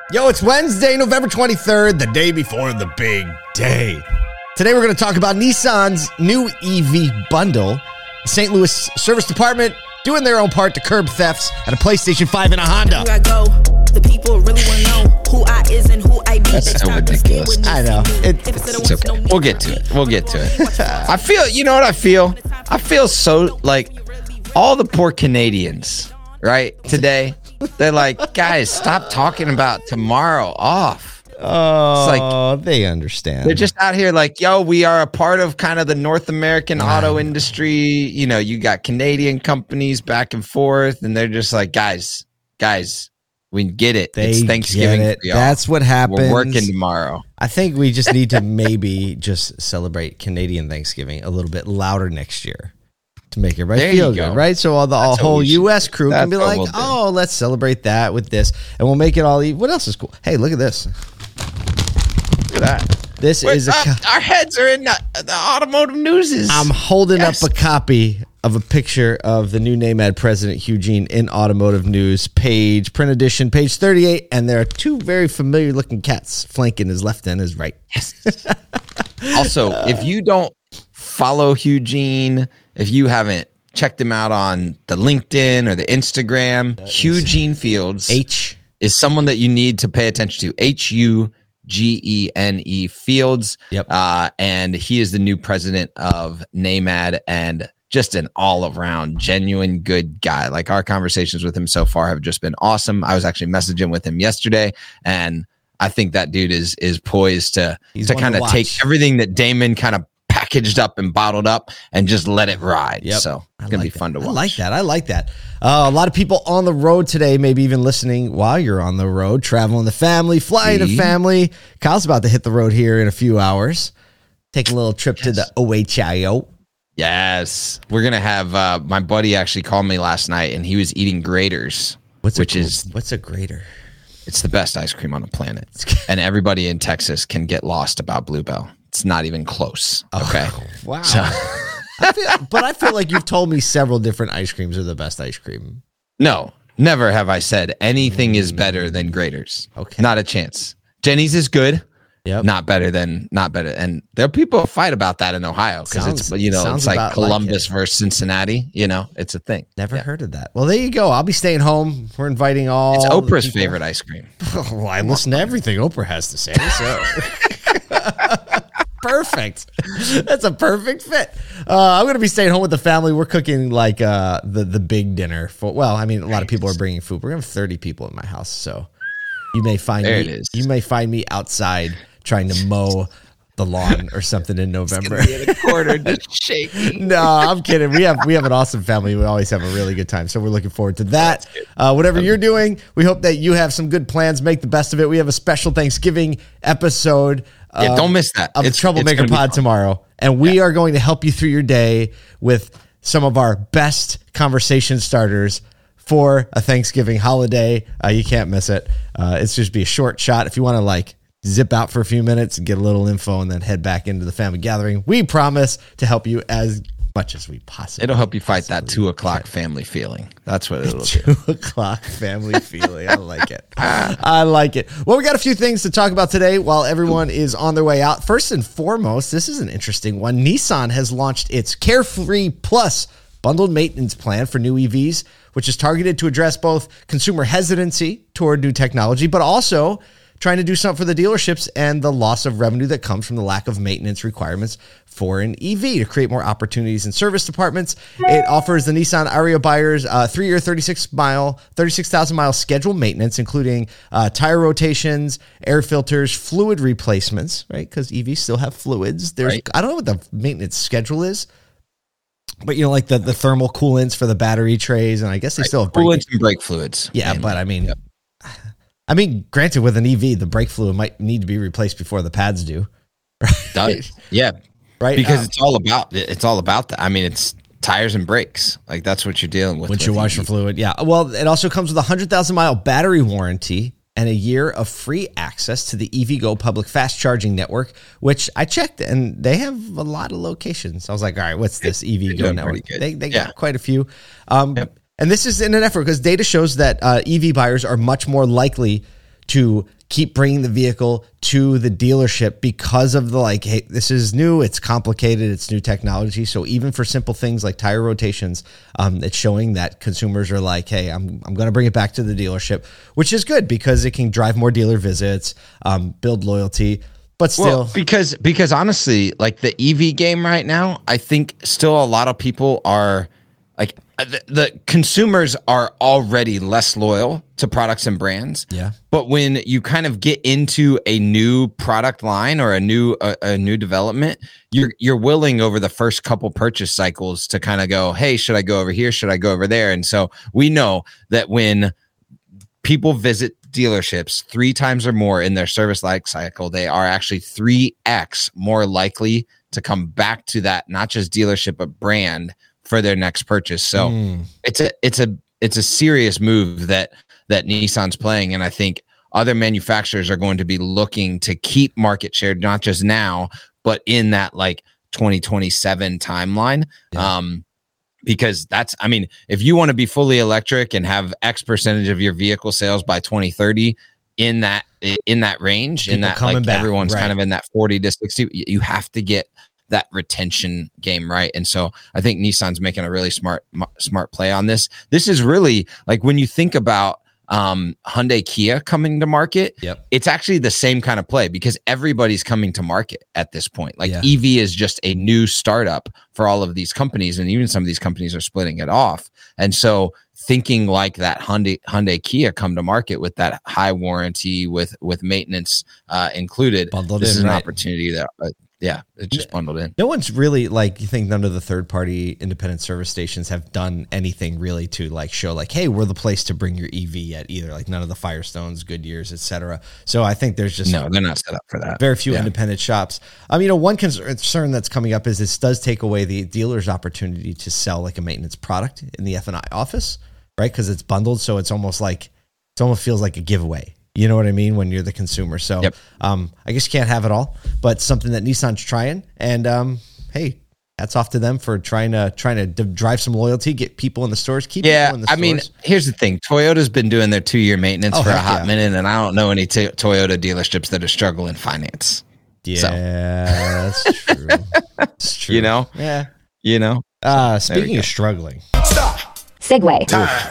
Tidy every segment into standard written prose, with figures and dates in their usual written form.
Yo, it's Wednesday, November 23rd, the day before the big day. Today we're going to talk about Nissan's new EV bundle, the St. Louis Service Department doing their own part to curb thefts at a PlayStation 5 and a Honda. I go. The people really want to know who I is and who I be. That's so ridiculous. I know. It's okay. We'll get to it. We'll get to it. I feel, you know what I feel? I feel so like all the poor Canadians, right, today, they're like, guys, stop talking about tomorrow off. Oh, it's like, they understand. They're just out here like, yo, we are a part of kind of the North American auto industry. You know, you got Canadian companies back and forth, and they're just like, guys, we get it. It's Thanksgiving. Get it. That's what happens. We're working tomorrow. I think we just need to maybe just celebrate Canadian Thanksgiving a little bit louder next year to make everybody feel good, right? So all the whole U.S. crew can be like, oh, let's celebrate that with this, and we'll make it all. What else is cool? Hey, look at this. Look at that. This is our heads are in the automotive news. I'm holding up a copy of a picture of the new NAMAD president, Hugh Gene, in Automotive News page, print edition, page 38, and there are two very familiar looking cats flanking his left and his right. Yes. Also, if you don't follow Hugh Gene, if you haven't checked him out on the LinkedIn or the Instagram, Hugh Gene Fields is someone that you need to pay attention to. HUGENE Fields. Yep. And he is the new president of NAMAD and just an all-around genuine good guy. Like, our conversations with him so far have just been awesome. I was actually messaging with him yesterday, and I think that dude is poised to kind of take everything that Damon kind of packaged up and bottled up and just let it ride. Yep. So it's going to be fun to watch. I like that. A lot of people on the road today, maybe even listening while you're on the road, traveling the family, flying the family. Kyle's about to hit the road here in a few hours. Take a little trip to the OHIO. Yes. We're going to have, my buddy actually called me last night and he was eating Graters. What's a Grater? It's the best ice cream on the planet. And everybody in Texas can get lost about Bluebell. It's not even close. Okay. Oh, wow. So. I feel like you've told me several different ice creams are the best ice cream. No, never have I said anything is better than Graters. Okay. Not a chance. Jenny's is good. Yep. Not better. And there are people who fight about that in Ohio because it's like Columbus versus Cincinnati. You know, it's a thing. Never heard of that. Well, there you go. I'll be staying home. We're inviting all. It's Oprah's favorite ice cream. Well, I listen to everything Oprah has to say. So. Perfect. That's a perfect fit. I'm going to be staying home with the family. We're cooking like the big dinner for. Well, I mean, a lot of people are bringing food. We're going to have 30 people in my house, so you may find me outside trying to mow the lawn or something in November. It's gonna be in a corner just shaking. No, I'm kidding. We have an awesome family. We always have a really good time, so we're looking forward to that. Whatever you're doing, we hope that you have some good plans. Make the best of it. We have a special Thanksgiving episode. Don't miss that. Of Troublemaker Pod tomorrow, and we are going to help you through your day with some of our best conversation starters for a Thanksgiving holiday. You can't miss it. It's just be a short shot if you want to zip out for a few minutes and get a little info and then head back into the family gathering. We promise to help you as much as we possibly It'll help you fight that 2:00 family feeling. That's what it'll do. 2:00 family feeling. I like it. I like it. Well, we got a few things to talk about today while everyone is on their way out. First and foremost, this is an interesting one. Nissan has launched its Carefree Plus bundled maintenance plan for new EVs, which is targeted to address both consumer hesitancy toward new technology, but also trying to do something for the dealerships and the loss of revenue that comes from the lack of maintenance requirements for an EV to create more opportunities in service departments. It offers the Nissan Ariya buyers 3-year, 36,000 mile scheduled maintenance, including tire rotations, air filters, fluid replacements, right? Because EVs still have fluids. I don't know what the maintenance schedule is, but like the thermal coolants for the battery trays, and I guess they still have coolants and brake fluids. Yeah, but I mean... Yep. Granted, with an EV, the brake fluid might need to be replaced before the pads do. Right? Yeah. Right. Because it's all about that. I mean, it's tires and brakes. Like, that's what you're dealing with. With your washer fluid. Yeah. Well, it also comes with a 100,000 mile battery warranty and a year of free access to the EVgo public fast charging network, which I checked, and they have a lot of locations. I was like, all right, what's this EVgo network? They got quite a few. And this is in an effort because data shows that EV buyers are much more likely to keep bringing the vehicle to the dealership because of the like, hey, this is new, it's complicated, it's new technology. So even for simple things like tire rotations, it's showing that consumers are like, hey, I'm going to bring it back to the dealership, which is good because it can drive more dealer visits, build loyalty. But still, because honestly, like the EV game right now, I think still a lot of people are like the consumers are already less loyal to products and brands. Yeah. But when you kind of get into a new product line or a new development, you're willing over the first couple purchase cycles to kind of go, hey, should I go over here? Should I go over there? And so we know that when people visit dealerships 3 times or more in their service life cycle, they are actually 3x more likely to come back to that, not just dealership, but brand for their next purchase. So it's a serious move that Nissan's playing. And I think other manufacturers are going to be looking to keep market share, not just now, but in that like 2027 timeline. Yeah. Because that's, I mean, if you want to be fully electric and have X percentage of your vehicle sales by 2030 in that range, people in that like back, everyone's right. Kind of in that 40 to 60, you have to get that retention game right. And so I think Nissan's making a really smart play on this. This is really like when you think about Hyundai Kia coming to market, it's actually the same kind of play because everybody's coming to market at this point. Like EV is just a new startup for all of these companies, and even some of these companies are splitting it off. And so thinking like that Hyundai Kia come to market with that high warranty with maintenance included, bundled this in, is an opportunity that it's just bundled in. No one's really like, you think none of the third-party independent service stations have done anything really to like show like, hey, we're the place to bring your EV yet either. Like none of the Firestones, Goodyears, etc. So I think there's just no, they're not set up for that. Very few independent shops. One concern that's coming up is this does take away the dealer's opportunity to sell like a maintenance product in the F&I office, right? Because it's bundled, so it almost feels like a giveaway. You know what I mean? When you're the consumer. So I guess you can't have it all, but something that Nissan's trying. And hey, hats off to them for trying to drive some loyalty, get people in the stores, keep people in the stores. I mean, here's the thing. Toyota's been doing their 2-year maintenance for a hot minute, and I don't know any Toyota dealerships that are struggling finance. Yeah, that's true. That's true. You know? Yeah. You know? Speaking of struggling. Stop. Segue.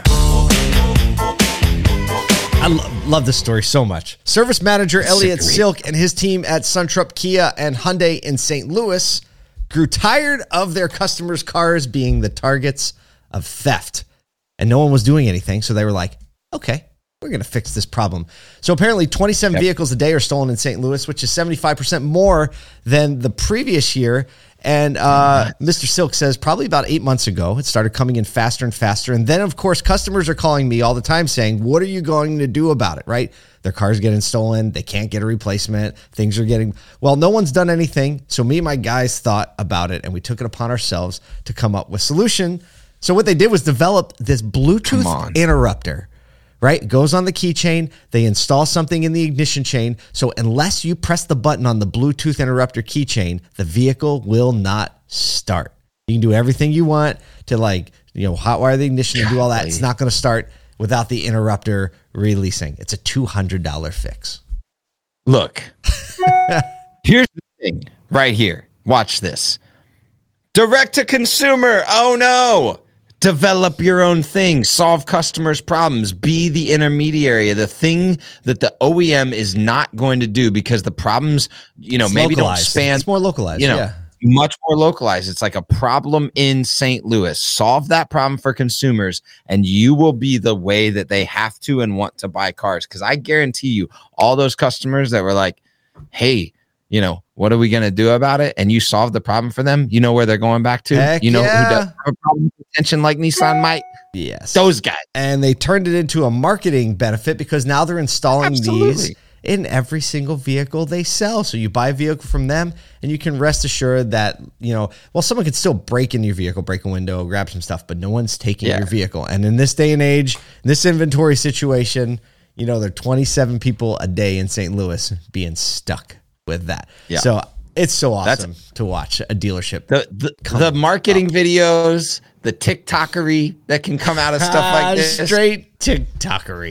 I love this story so much. Service manager Elliot Silk and his team at Suntrup Kia and Hyundai in St. Louis grew tired of their customers' cars being the targets of theft. And no one was doing anything, so they were like, okay, we're going to fix this problem. So apparently 27 vehicles a day are stolen in St. Louis, which is 75% more than the previous year. And Mr. Silk says probably about 8 months ago, it started coming in faster and faster. And then, of course, customers are calling me all the time saying, what are you going to do about it, right? Their car's getting stolen. They can't get a replacement. Things are getting, well, no one's done anything. So me and my guys thought about it, and we took it upon ourselves to come up with a solution. So what they did was develop this Bluetooth interrupter. Right? It goes on the keychain. They install something in the ignition chain. So unless you press the button on the Bluetooth interrupter keychain, the vehicle will not start. You can do everything you want to hotwire the ignition and do all that. It's not going to start without the interrupter releasing. It's a $200 fix. Look, here's the thing right here. Watch this. Direct to consumer. Oh no. Develop your own thing, solve customers' problems, be the intermediary, the thing that the OEM is not going to do because the problems, it's maybe localized. Don't span. It's more localized, much more localized. It's like a problem in St. Louis. Solve that problem for consumers, and you will be the way that they have to and want to buy cars. Because I guarantee you, all those customers that were like, hey, what are we going to do about it? And you solve the problem for them. You know where they're going back to? Heck who does have a problem with attention like Nissan might? Yes. Those guys. And they turned it into a marketing benefit because now they're installing these in every single vehicle they sell. So you buy a vehicle from them and you can rest assured that, someone could still break in your vehicle, break a window, grab some stuff, but no one's taking your vehicle. And in this day and age, in this inventory situation, there are 27 people a day in St. Louis being stuck with that. Yeah. So it's so awesome to watch a dealership. The marketing videos, the TikTokery that can come out of stuff like this. Straight TikTokery.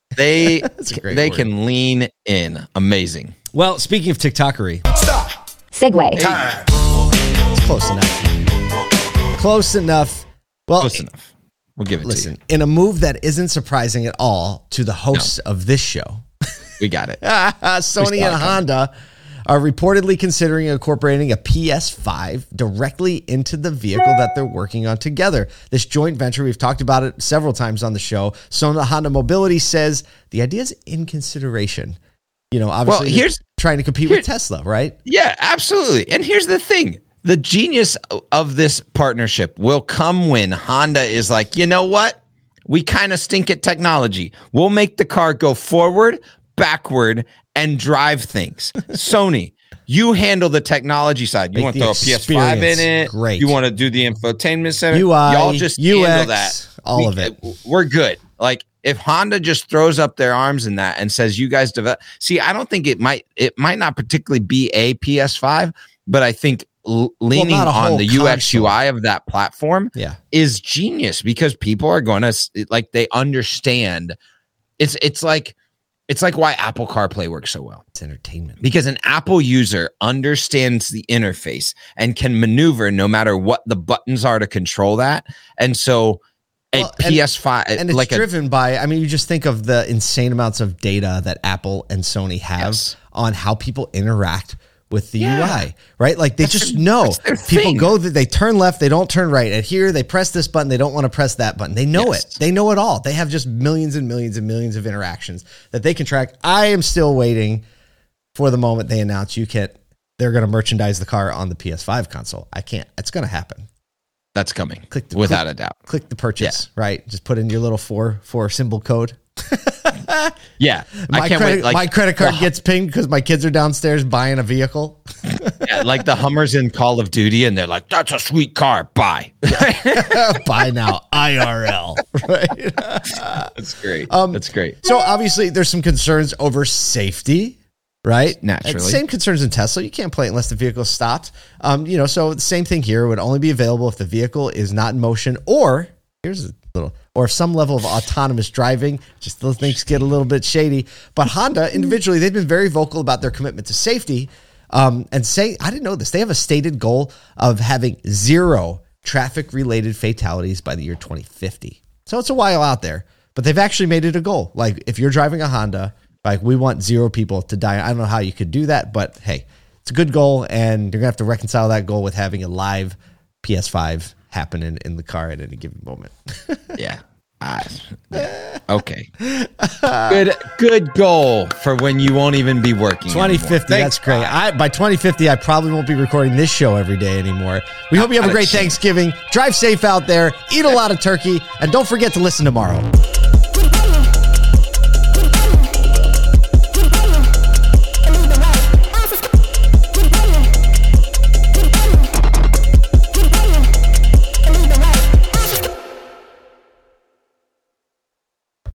They great they word. can lean in. Amazing. Well, speaking of TikTokery, Segue. it's close enough. Close enough. Well, Close enough. We'll give it listen, to in a move that isn't surprising at all to the hosts of this show, you. We got it. Sony and Honda are reportedly considering incorporating a PS5 directly into the vehicle that they're working on together. This joint venture, we've talked about it several times on the show. Sony Honda Mobility says the idea is in consideration. You know, obviously, Well, here's- they're trying to compete with Tesla, right? Yeah, absolutely. And here's the thing. The genius of this partnership will come when Honda is like, you know what? We kind of stink at technology. We'll make the car go forward, backward, and drive things. Sony, you handle the technology side. You Make want to the throw a PS5 in experience it. great. You want to do the infotainment center. UI, Y'all just handle UX, that. all of it. We're good. Like if Honda just throws up their arms in that and says, you guys develop. See, I don't think it might not particularly be a PS5, but I think leaning not a on whole the UX console. UI of that platform Yeah. is genius because people are going to like, they understand. It's like why Apple CarPlay works so well. It's entertainment. Because an Apple user understands the interface and can maneuver no matter what the buttons are to control that. And so a Well, and- PS5 And it's like driven by, I mean, you just think of the insane amounts of data that Apple and Sony have Yes. on how people interact with the Yeah. UI, right? Like they just know that's their people thing. go, they turn left, they don't turn right. And here they press this button, they don't want to press that button. They know Yes. it. They know it all. They have just millions and millions and millions of interactions that they can track. I am still waiting for the moment they announce they're going to merchandise the car on the PS5 console. I can't. It's going to happen. that's coming Click without a doubt. Click the purchase, right? Just put in your little four symbol code. Yeah. My I can't credit, wait. Like, my credit card gets pinged because my kids are downstairs buying a vehicle. yeah, like the Hummers in Call of Duty, and they're like, that's a sweet car. Buy. Buy now, IRL. Right. That's great. That's great. So obviously, there's some concerns over safety, right? Naturally. And same concerns in Tesla. You can't play it unless the vehicle is stopped. So the same thing here. It would only be available if the vehicle is not in motion, or here's a little, or if some level of autonomous driving. Just those things get a little bit shady. But Honda individually, they've been very vocal about their commitment to safety. And say, I didn't know this. They have a stated goal of having 0 traffic-related fatalities by the year 2050. So it's a while out there, but they've actually made it a goal. Like if you're driving a Honda, like we want 0 people to die. I don't know how you could do that, but hey, it's a good goal, and you're gonna have to reconcile that goal with having a live PS5 happen in the car at any given moment. Yeah. Okay. Good goal for when you won't even be working. 2050, anymore. that's great. By 2050, I probably won't be recording this show every day anymore. We hope you have a great Thanksgiving. Drive safe out there, eat a lot of turkey, and don't forget to listen tomorrow.